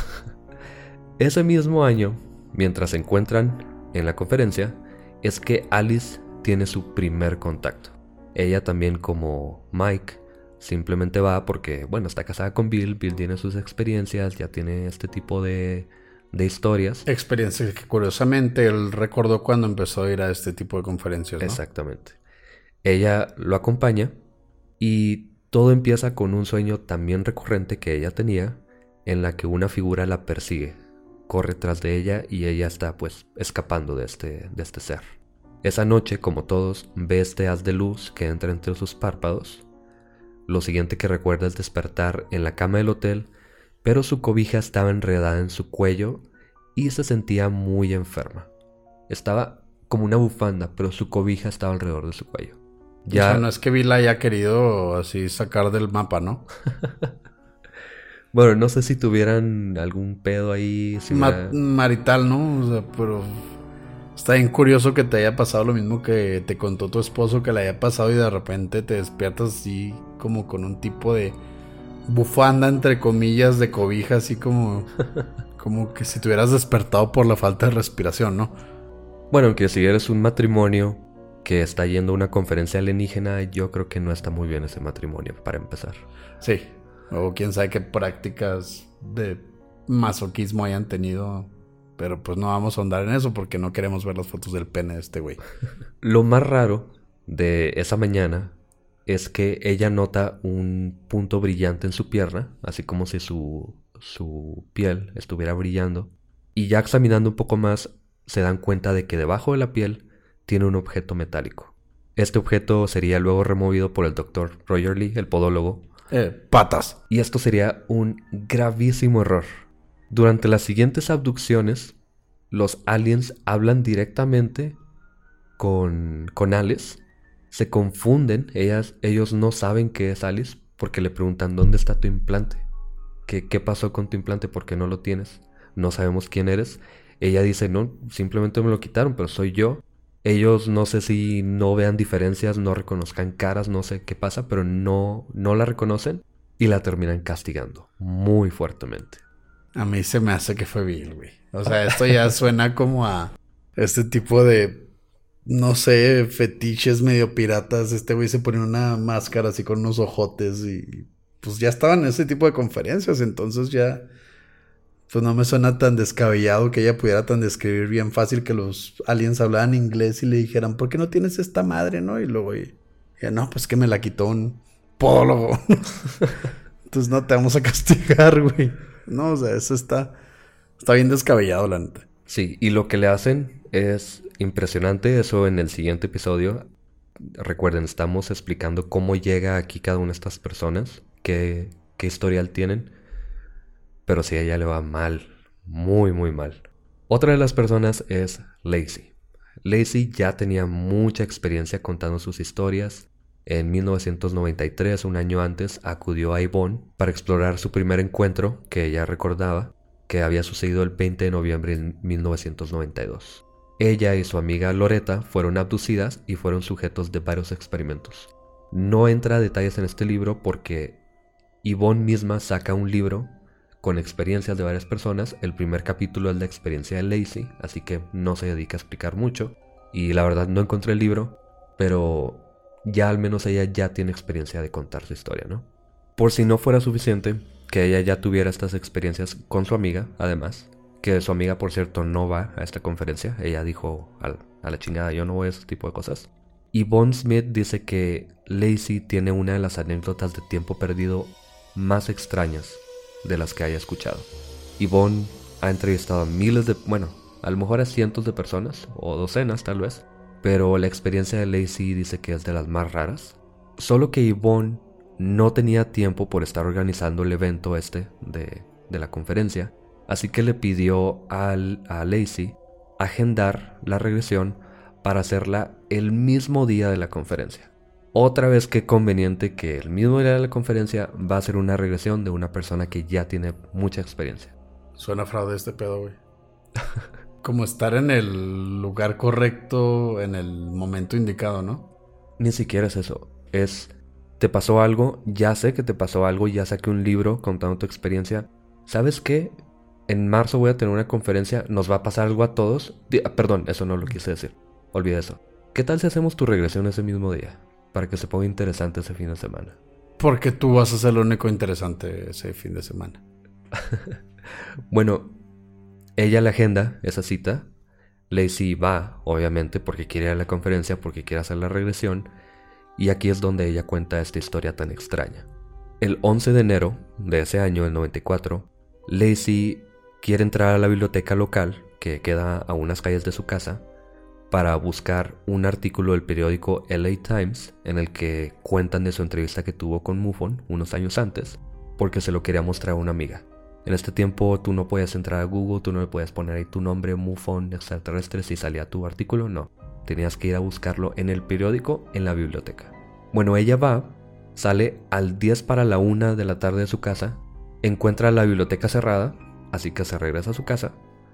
Ese mismo año, mientras se encuentran en la conferencia, es que Alice tiene su primer contacto. Ella también, como Mike, simplemente va porque, bueno, está casada con Bill. Bill tiene sus experiencias, ya tiene este tipo de historias. Experiencias que curiosamente él recordó cuando empezó a ir a este tipo de conferencias, ¿no? Exactamente. Ella lo acompaña y todo empieza con un sueño también recurrente que ella tenía, en la que una figura la persigue, corre tras de ella y ella está pues escapando de este ser. Esa noche, como todos, ve este haz de luz que entra entre sus párpados. Lo siguiente que recuerda es despertar en la cama del hotel, pero su cobija estaba enredada en su cuello y se sentía muy enferma. Estaba como una bufanda, pero su cobija estaba alrededor de su cuello. Ya... O sea, no es que Bill haya querido así sacar del mapa, ¿no? Bueno, no sé si tuvieran algún pedo ahí. Si marital, ¿no? O sea, pero está bien curioso que te haya pasado lo mismo que te contó tu esposo que le haya pasado y de repente te despiertas así como con un tipo de bufanda, entre comillas, de cobija, así como que si te hubieras despertado por la falta de respiración, ¿no? Bueno, aunque si eres un matrimonio que está yendo a una conferencia alienígena, yo creo que no está muy bien ese matrimonio, para empezar. Sí, o quién sabe qué prácticas de masoquismo hayan tenido, pero pues no vamos a ahondar en eso porque no queremos ver las fotos del pene de este güey. Lo más raro de esa mañana es que ella nota un punto brillante en su pierna, así como si su piel estuviera brillando, y ya examinando un poco más se dan cuenta de que debajo de la piel tiene un objeto metálico. Este objeto sería luego removido por el Dr. Roger Lee, el podólogo. Patas. Y esto sería un gravísimo error. Durante las siguientes abducciones, los aliens hablan directamente con Alice. Se confunden, ellos no saben qué es Alice porque le preguntan ¿dónde está tu implante? ¿Qué pasó con tu implante? ¿Por qué no lo tienes? No sabemos quién eres. Ella dice, no, simplemente me lo quitaron, pero soy yo. Ellos no sé si no vean diferencias, no reconozcan caras, no sé qué pasa, pero no la reconocen y la terminan castigando muy fuertemente. A mí se me hace que fue Bill, güey. O sea, esto ya suena como a este tipo de, no sé, fetiches medio piratas. Este güey se ponía una máscara así con unos ojotes y pues ya estaban en ese tipo de conferencias, entonces ya... Pues no me suena tan descabellado que ella pudiera tan describir bien fácil que los aliens hablaran inglés y le dijeran, ¿por qué no tienes esta madre, no? Y luego, ya no, pues que me la quitó un podólogo. Entonces no te vamos a castigar, güey. No, o sea, eso está bien descabellado, la neta. Sí, y lo que le hacen es impresionante. Eso en el siguiente episodio. Recuerden, estamos explicando cómo llega aquí cada una de estas personas, qué historial tienen. Pero sí, a ella le va mal, muy muy mal. Otra de las personas es Lacey. Lacey ya tenía mucha experiencia contando sus historias. En 1993, un año antes, acudió a Yvonne para explorar su primer encuentro, que ella recordaba, que había sucedido el 20 de noviembre de 1992. Ella y su amiga Loretta fueron abducidas y fueron sujetos de varios experimentos. No entra a detalles en este libro porque Yvonne misma saca un libro con experiencias de varias personas. El primer capítulo es la experiencia de Lacey, así que no se dedica a explicar mucho. Y la verdad no encontré el libro, pero ya al menos ella ya tiene experiencia de contar su historia, ¿no? Por si no fuera suficiente que ella ya tuviera estas experiencias con su amiga, además, que su amiga, por cierto, no va a esta conferencia. Ella dijo a la chingada, yo no voy a ese tipo de cosas. Yvonne Smith dice que Lacey tiene una de las anécdotas de tiempo perdido más extrañas de las que haya escuchado. Yvonne ha entrevistado a a lo mejor a cientos de personas, o docenas tal vez, pero la experiencia de Lacey dice que es de las más raras. Solo que Yvonne no tenía tiempo por estar organizando el evento de la conferencia, así que le pidió a Lacey agendar la regresión para hacerla el mismo día de la conferencia. Otra vez qué conveniente que el mismo día de la conferencia va a ser una regresión de una persona que ya tiene mucha experiencia. Suena fraude este pedo, güey. Como estar en el lugar correcto, en el momento indicado, ¿no? Ni siquiera es eso. Te pasó algo, ya sé que te pasó algo, ya saqué un libro contando tu experiencia. ¿Sabes qué? En marzo voy a tener una conferencia, nos va a pasar algo a todos. Perdón, eso no lo quise decir. Olvida eso. ¿Qué tal si hacemos tu regresión ese mismo día? Para que se ponga interesante ese fin de semana. Porque tú vas a ser lo único interesante ese fin de semana. Bueno, ella le agenda esa cita. Lacey va, obviamente, porque quiere ir a la conferencia, porque quiere hacer la regresión. Y aquí es donde ella cuenta esta historia tan extraña. El 11 de enero de ese año, el 94, Lacey quiere entrar a la biblioteca local, que queda a unas calles de su casa, para buscar un artículo del periódico LA Times en el que cuentan de su entrevista que tuvo con MUFON unos años antes, porque se lo quería mostrar a una amiga. En este tiempo tú no podías entrar a Google, tú no le podías poner ahí tu nombre, MUFON extraterrestres, y salía tu artículo, no. Tenías que ir a buscarlo en el periódico, en la biblioteca. Bueno, ella sale al 10 para la 1 de la tarde de su casa, encuentra la biblioteca cerrada, así que se regresa a su casa.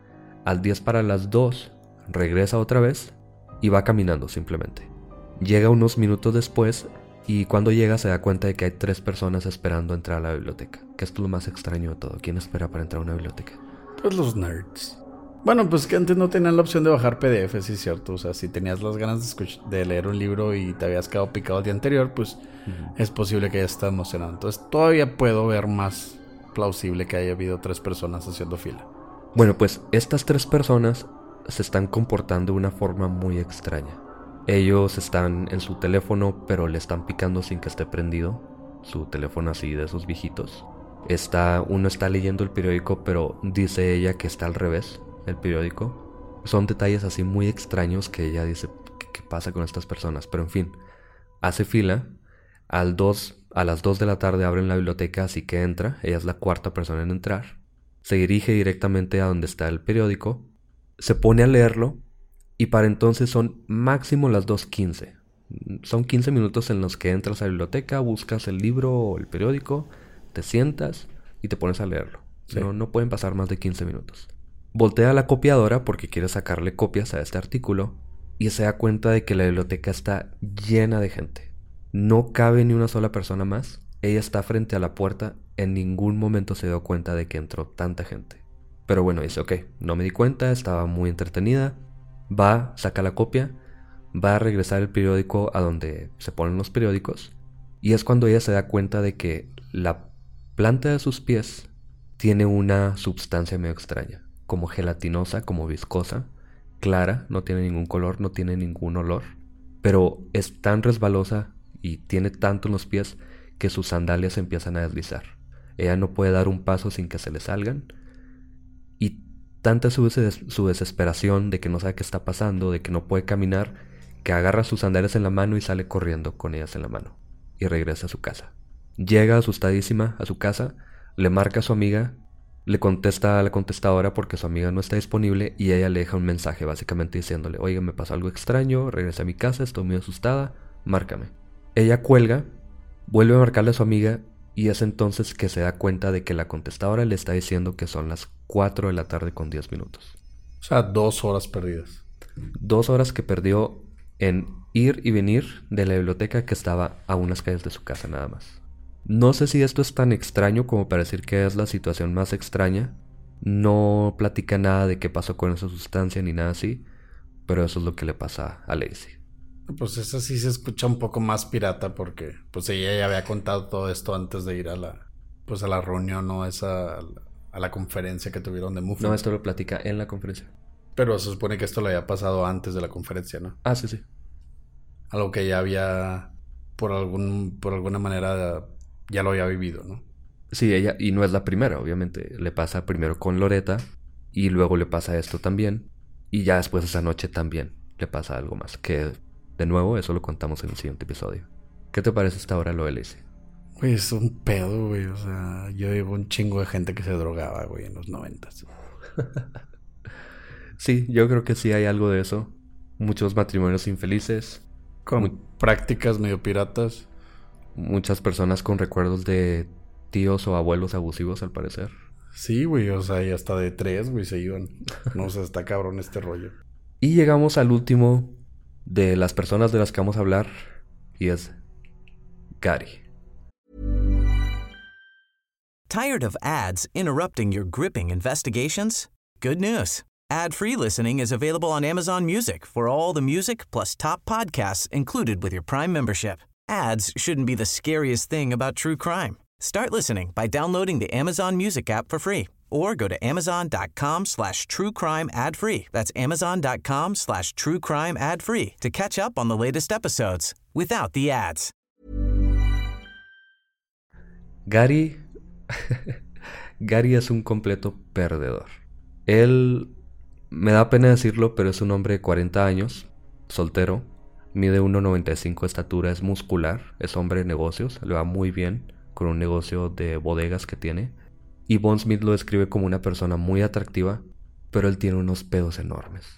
Al 10 para las 2 regresa otra vez y va caminando simplemente. Llega unos minutos después y cuando llega se da cuenta de que hay 3 personas esperando entrar a la biblioteca. Que esto es lo más extraño de todo. ¿Quién espera para entrar a una biblioteca? Pues los nerds. Bueno, pues que antes no tenían la opción de bajar PDF, sí es cierto. O sea, si tenías las ganas de leer un libro y te habías quedado picado el día anterior, pues es posible que hayas estado emocionado. Entonces todavía puedo ver más plausible que haya habido 3 personas haciendo fila. Bueno, pues estas 3 personas se están comportando de una forma muy extraña. Ellos están en su teléfono, pero le están picando sin que esté prendido. Su teléfono así de esos viejitos. Uno está leyendo el periódico, pero dice ella que está al revés el periódico. Son detalles así muy extraños que ella dice, ¿qué pasa con estas personas? Pero en fin, hace fila. A las 2 de la tarde abren la biblioteca, así que entra. Ella es la 4ª persona en entrar. Se dirige directamente a donde está el periódico. Se pone a leerlo y para entonces son máximo las 2:15. Son 15 minutos en los que entras a la biblioteca, buscas el libro o el periódico, te sientas y te pones a leerlo. Sí. No pueden pasar más de 15 minutos. Voltea a la copiadora porque quiere sacarle copias a este artículo y se da cuenta de que la biblioteca está llena de gente. No cabe ni una sola persona más. Ella está frente a la puerta. En ningún momento se dio cuenta de que entró tanta gente. Pero bueno, dice, ok, no me di cuenta, estaba muy entretenida. Saca la copia, va a regresar el periódico a donde se ponen los periódicos. Y es cuando ella se da cuenta de que la planta de sus pies tiene una sustancia medio extraña. Como gelatinosa, como viscosa, clara, no tiene ningún color, no tiene ningún olor. Pero es tan resbalosa y tiene tanto en los pies que sus sandalias se empiezan a deslizar. Ella no puede dar un paso sin que se le salgan. Y tanta es su desesperación de que no sabe qué está pasando, de que no puede caminar, que agarra sus sandalias en la mano y sale corriendo con ellas en la mano. Y regresa a su casa. Llega asustadísima a su casa, le marca a su amiga, le contesta a la contestadora porque su amiga no está disponible y ella le deja un mensaje básicamente diciéndole, oiga, me pasó algo extraño, regresé a mi casa, estoy muy asustada, márcame. Ella cuelga, vuelve a marcarle a su amiga y es entonces que se da cuenta de que la contestadora le está diciendo que son las 4 de la tarde con 10 minutos. O sea, 2 horas perdidas. 2 horas que perdió en ir y venir de la biblioteca que estaba a unas calles de su casa nada más. No sé si esto es tan extraño como para decir que es la situación más extraña. No platica nada de qué pasó con esa sustancia ni nada así, pero eso es lo que le pasa a Lacey. Pues esa sí se escucha un poco más pirata porque pues ella ya había contado todo esto antes de ir a la reunión o a la conferencia que tuvieron de Muffin. No, esto lo platica en la conferencia. Pero se supone que esto le había pasado antes de la conferencia, ¿no? Ah, sí. Algo que ya había por alguna manera ya lo había vivido, ¿no? Sí, ella, y no es la primera, obviamente. Le pasa primero con Loretta y luego le pasa esto también. Y ya después esa noche también le pasa algo más. Que, de nuevo, eso lo contamos en el siguiente episodio. ¿Qué te parece hasta ahora lo de Lacey? Güey, es un pedo, güey. O sea, yo digo un chingo de gente que se drogaba, güey, en los 90s. Sí, yo creo que sí hay algo de eso. Muchos matrimonios infelices. Con prácticas medio piratas. Muchas personas con recuerdos de tíos o abuelos abusivos, al parecer. Sí, güey, o sea, y hasta de 3, güey, se iban. No sé, está cabrón este rollo. Y llegamos al último de las personas de las que vamos a hablar, y es Gary. Tired of ads interrupting your gripping investigations? Good news. Ad-free listening is available on Amazon Music for all the music plus top podcasts included with your Prime membership. Ads shouldn't be the scariest thing about true crime. Start listening by downloading the Amazon Music app for free or go to amazon.com/truecrime ad-free. That's amazon.com/truecrime ad-free to catch up on the latest episodes without the ads. Gary es un completo perdedor. Él, me da pena decirlo, pero es un hombre de 40 años, soltero, mide 1.95 de estatura, es muscular, es hombre de negocios, le va muy bien con un negocio de bodegas que tiene. Y Bond Smith lo describe como una persona muy atractiva, pero él tiene unos pedos enormes.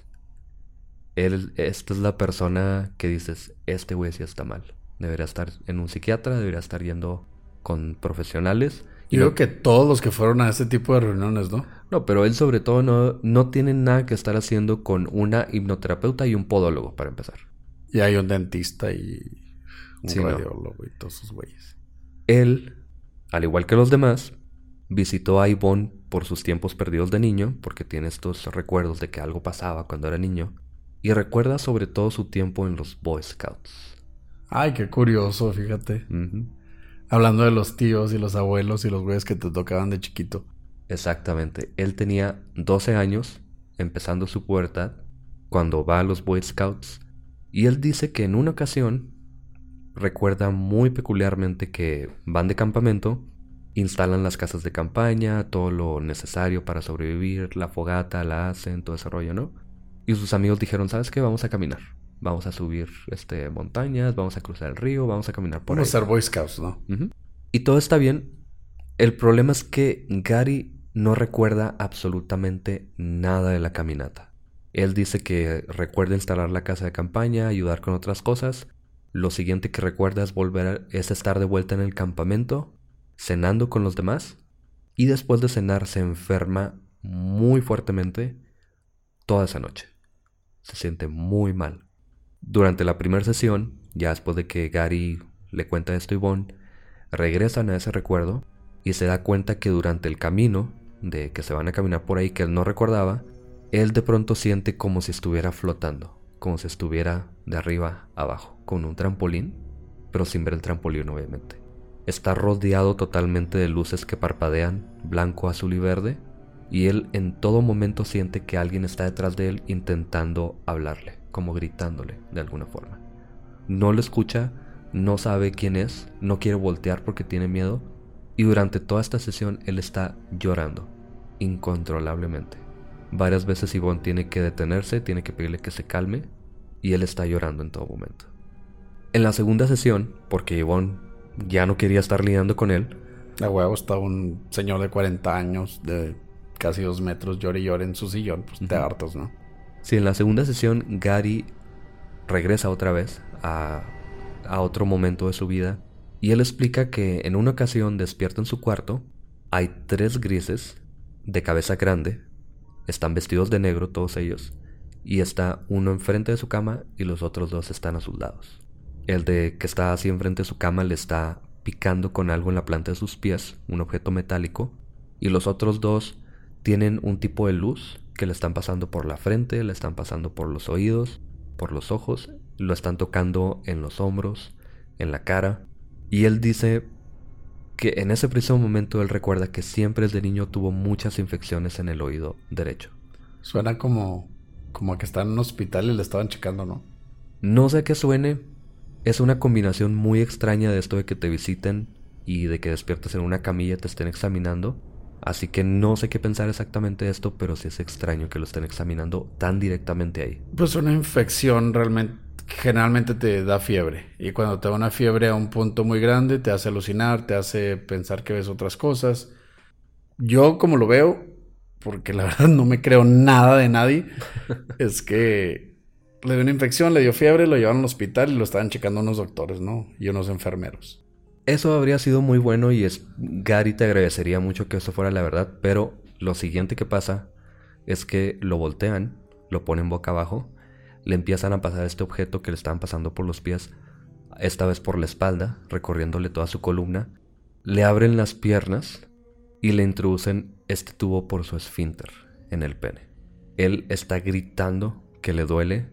Esta es la persona que dices, este güey sí está mal. Debería estar en un psiquiatra, debería estar yendo con profesionales. Yo creo que todos los que fueron a ese tipo de reuniones, ¿no? No, pero él sobre todo no tiene nada que estar haciendo con una hipnoterapeuta y un podólogo, para empezar. Y hay un dentista y un Sí, radiólogo y todos esos güeyes. Él, al igual que los demás, visitó a Yvonne por sus tiempos perdidos de niño, porque tiene estos recuerdos de que algo pasaba cuando era niño, y recuerda sobre todo su tiempo en los Boy Scouts. Ay, qué curioso, fíjate. Uh-huh. Hablando de los tíos y los abuelos y los güeyes que te tocaban de chiquito. Exactamente. Él tenía 12 años, empezando su pubertad, cuando va a los Boy Scouts, y él dice que en una ocasión recuerda muy peculiarmente que van de campamento, instalan las casas de campaña, todo lo necesario para sobrevivir, la fogata la hacen, todo ese rollo, ¿no? Y sus amigos dijeron, ¿sabes qué? Vamos a caminar. Vamos a subir montañas, vamos a cruzar el río, vamos a caminar por ahí. Vamos a ser Boy Scouts, ¿no? Uh-huh. Y todo está bien. El problema es que Gary no recuerda absolutamente nada de la caminata. Él dice que recuerda instalar la casa de campaña, ayudar con otras cosas. Lo siguiente que recuerda es estar de vuelta en el campamento, cenando con los demás. Y después de cenar se enferma muy fuertemente toda esa noche. Se siente muy mal. Durante la primera sesión, ya después de que Gary le cuenta esto a Yvonne, regresan a ese recuerdo y se da cuenta que durante el camino, de que se van a caminar por ahí que él no recordaba, él de pronto siente como si estuviera flotando, como si estuviera de arriba a abajo, con un trampolín, pero sin ver el trampolín obviamente. Está rodeado totalmente de luces que parpadean, blanco, azul y verde, y él en todo momento siente que alguien está detrás de él intentando hablarle, como gritándole de alguna forma. No lo escucha, no sabe quién es, no quiere voltear porque tiene miedo, y durante toda esta sesión él está llorando, incontrolablemente. Varias veces Yvonne tiene que detenerse, tiene que pedirle que se calme, y él está llorando en todo momento. En la segunda sesión, porque Yvonne ya no quería estar lidiando con él, a huevo está un señor de 40 años, de casi 2 metros, llore y llore en su sillón, pues te hartas, ¿no? Sí, en la segunda sesión Gary regresa otra vez a a otro momento de su vida. Y él explica que en una ocasión despierta en su cuarto. Hay 3 grises de cabeza grande. Están vestidos de negro todos ellos. Y está uno enfrente de su cama y los otros 2 están a sus lados. El de que está así enfrente de su cama le está picando con algo en la planta de sus pies, un objeto metálico. Y los otros 2 tienen un tipo de luz que le están pasando por la frente, le están pasando por los oídos, por los ojos, lo están tocando en los hombros, en la cara. Y él dice que en ese preciso momento él recuerda que siempre desde niño tuvo muchas infecciones en el oído derecho. Suena como que está en un hospital y le estaban checando, ¿no? No sé qué suene. Es una combinación muy extraña de esto de que te visiten y de que despiertes en una camilla y te estén examinando. Así que no sé qué pensar exactamente de esto, pero sí es extraño que lo estén examinando tan directamente ahí. Pues una infección generalmente te da fiebre. Y cuando te da una fiebre a un punto muy grande, te hace alucinar, te hace pensar que ves otras cosas. Yo, como lo veo, porque la verdad no me creo nada de nadie, es que le dio una infección, le dio fiebre, lo llevaron al hospital y lo estaban checando unos doctores, ¿no? Y unos enfermeros. Eso habría sido muy bueno y Gary te agradecería mucho que eso fuera la verdad, pero lo siguiente que pasa es que lo voltean, lo ponen boca abajo, le empiezan a pasar este objeto que le estaban pasando por los pies, esta vez por la espalda, recorriéndole toda su columna, le abren las piernas y le introducen este tubo por su esfínter en el pene. Él está gritando que le duele.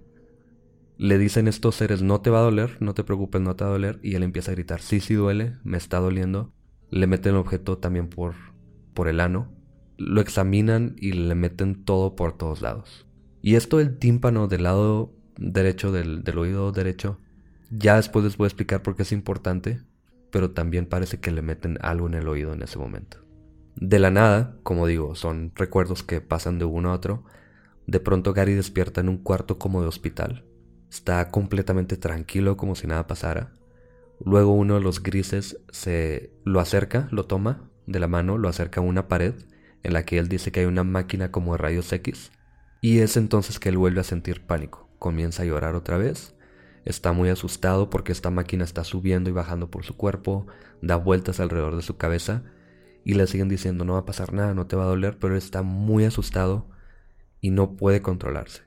Le dicen estos seres, no te va a doler, no te preocupes, no te va a doler. Y él empieza a gritar, sí duele, me está doliendo. Le meten el objeto también por el ano. Lo examinan y le meten todo por todos lados. Y esto del tímpano del lado derecho, del oído derecho, ya después les voy a explicar por qué es importante. Pero también parece que le meten algo en el oído en ese momento. De la nada, como digo, son recuerdos que pasan de uno a otro. De pronto Gary despierta en un cuarto como de hospital. Está completamente tranquilo, como si nada pasara. Luego uno de los grises lo acerca, lo toma de la mano, lo acerca a una pared en la que él dice que hay una máquina como de rayos X. Y es entonces que él vuelve a sentir pánico. Comienza a llorar otra vez. Está muy asustado porque esta máquina está subiendo y bajando por su cuerpo, da vueltas alrededor de su cabeza y le siguen diciendo no va a pasar nada, no te va a doler, pero él está muy asustado y no puede controlarse.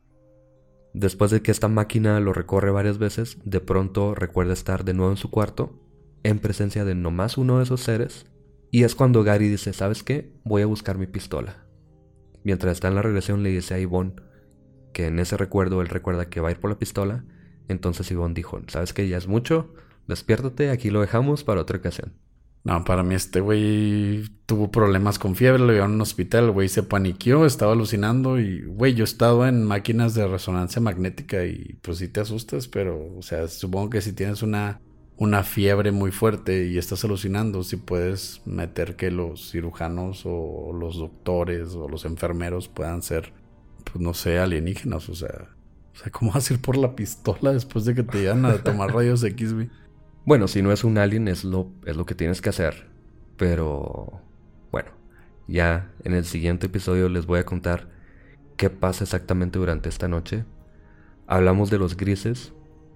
Después de que esta máquina lo recorre varias veces, de pronto recuerda estar de nuevo en su cuarto, en presencia de nomás uno de esos seres, y es cuando Gary dice, ¿sabes qué? Voy a buscar mi pistola. Mientras está en la regresión le dice a Yvonne que en ese recuerdo él recuerda que va a ir por la pistola. Entonces Yvonne dijo, ¿sabes qué? Ya es mucho, despiértate, aquí lo dejamos para otra ocasión. No, para mí este güey tuvo problemas con fiebre, lo llevaron a un hospital, el güey se paniqueó, estaba alucinando y, güey, yo he estado en máquinas de resonancia magnética y pues sí te asustas, pero, o sea, supongo que si tienes una fiebre muy fuerte y estás alucinando, sí puedes meter que los cirujanos o los doctores o los enfermeros puedan ser, pues no sé, alienígenas, o sea, ¿cómo vas a ir por la pistola después de que te llevan a tomar rayos X, güey? Bueno, si no es un alien es lo que tienes que hacer. Pero bueno, ya en el siguiente episodio les voy a contar qué pasa exactamente durante esta noche. Hablamos de los grises.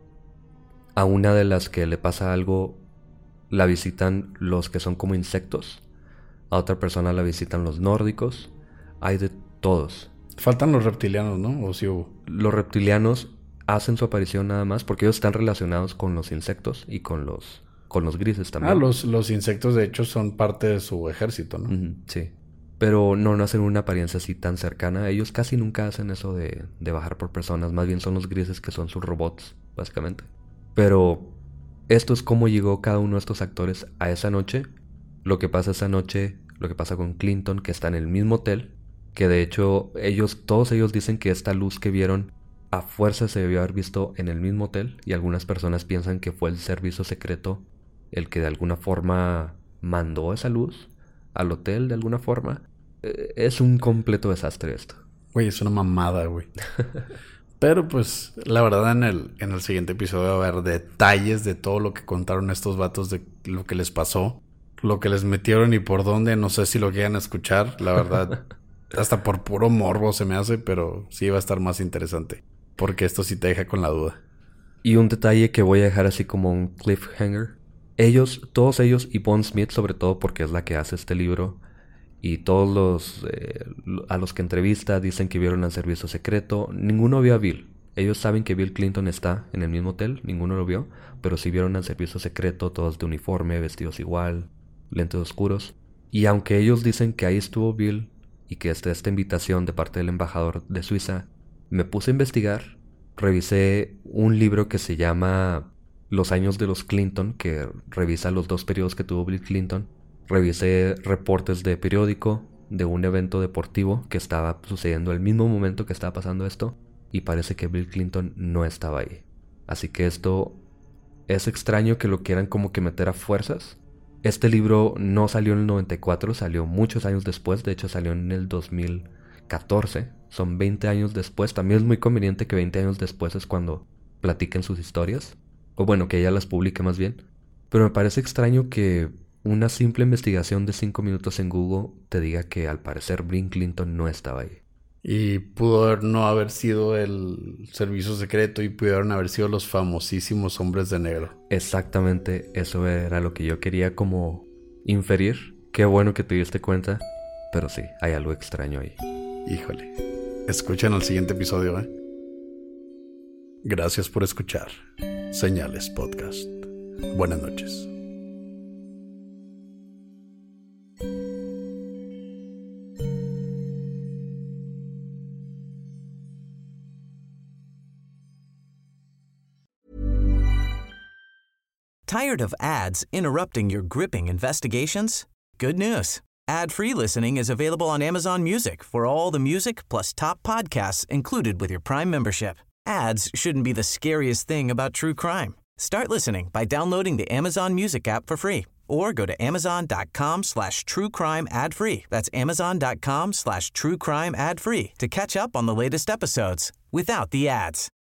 A una de las que le pasa algo la visitan los que son como insectos. A otra persona la visitan los nórdicos. Hay de todos. Faltan los reptilianos, ¿no? ¿O sí hubo? Los reptilianos hacen su aparición nada más porque ellos están relacionados con los insectos y con los grises también. Los insectos de hecho son parte de su ejército, ¿no? Sí. Pero no hacen una apariencia así tan cercana. Ellos casi nunca hacen eso de bajar por personas. Más bien son los grises que son sus robots, básicamente. Pero esto es cómo llegó cada uno de estos actores a esa noche. Lo que pasa esa noche, lo que pasa con Clinton, que está en el mismo hotel. Que de hecho todos ellos dicen que esta luz que vieron a fuerza se debió haber visto en el mismo hotel. Y algunas personas piensan que fue el servicio secreto el que de alguna forma mandó esa luz al hotel de alguna forma. Es un completo desastre esto. Güey, es una mamada, güey. Pero pues la verdad en el siguiente episodio va a haber detalles de todo lo que contaron estos vatos, de lo que les pasó, lo que les metieron y por dónde. No sé si lo quieran escuchar, la verdad. Hasta por puro morbo se me hace, pero sí va a estar más interesante. Porque esto sí te deja con la duda. Y un detalle que voy a dejar así como un cliffhanger. Todos ellos, y Bond Smith sobre todo porque es la que hace este libro, y todos a los que entrevista dicen que vieron al servicio secreto. Ninguno vio a Bill. Ellos saben que Bill Clinton está en el mismo hotel, ninguno lo vio, pero sí vieron al servicio secreto, todos de uniforme, vestidos igual, lentes oscuros. Y aunque ellos dicen que ahí estuvo Bill y que está esta invitación de parte del embajador de Suiza, me puse a investigar, revisé un libro que se llama Los años de los Clinton, que revisa los 2 periodos que tuvo Bill Clinton. Revisé reportes de periódico de un evento deportivo que estaba sucediendo al mismo momento que estaba pasando esto, y parece que Bill Clinton no estaba ahí. Así que esto es extraño que lo quieran como que meter a fuerzas. Este libro no salió en el 94, salió muchos años después, de hecho salió en el 2014, son 20 años después. También es muy conveniente que 20 años después es cuando platiquen sus historias, o bueno, que ella las publique más bien. Pero me parece extraño que una simple investigación de 5 minutos en Google te diga que al parecer Bill Clinton no estaba ahí. Y pudo no haber sido el servicio secreto y pudieron haber sido los famosísimos hombres de negro. Exactamente, eso era lo que yo quería como inferir. Qué bueno que te diste cuenta, pero sí, hay algo extraño ahí. Híjole, escuchen el siguiente episodio, ¿eh? Gracias por escuchar Señales Podcast. Buenas noches. Tired of ads interrupting your gripping investigations? Good news. Ad-free listening is available on Amazon Music for all the music plus top podcasts included with your Prime membership. Ads shouldn't be the scariest thing about true crime. Start listening by downloading the Amazon Music app for free or go to amazon.com/truecrime ad-free. That's amazon.com/truecrime ad-free to catch up on the latest episodes without the ads.